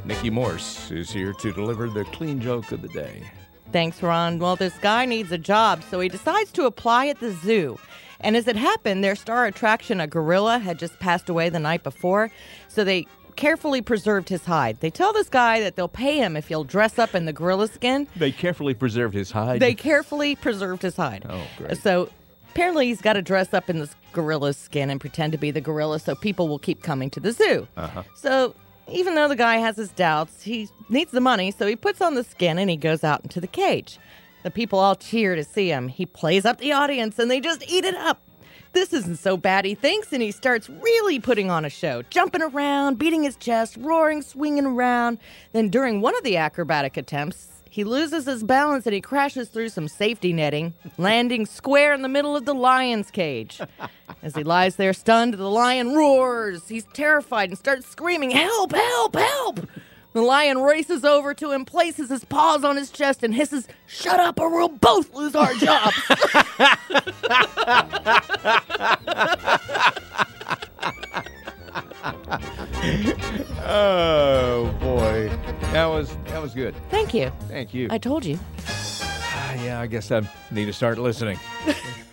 Nikki Morse is here to deliver the clean joke of the day. Thanks, Ron. Well, this guy needs a job, so he decides to apply at the zoo. And as it happened, their star attraction, a gorilla, had just passed away the night before, so they carefully preserved his hide. They tell this guy that they'll pay him if he'll dress up in the gorilla skin. They carefully preserved his hide? They carefully preserved his hide. Oh, great. So apparently he's got to dress up in this gorilla's skin and pretend to be the gorilla so people will keep coming to the zoo. So even though the guy has his doubts, he needs the money, so he puts on the skin and he goes out into the cage. The people all cheer to see him. He plays up the audience and they just eat it up. This isn't so bad, he thinks, and he starts really putting on a show, jumping around, beating his chest, roaring, swinging around. Then during one of the acrobatic attempts, he loses his balance and he crashes through some safety netting, landing square in the middle of the lion's cage. As he lies there stunned, the lion roars. He's terrified and starts screaming, "Help, help, help!" The lion races over to him, places his paws on his chest, and hisses, "Shut up or we'll both lose our jobs." Oh, boy. That was good. Thank you. Thank you. I told you. Yeah, I guess I need to start listening.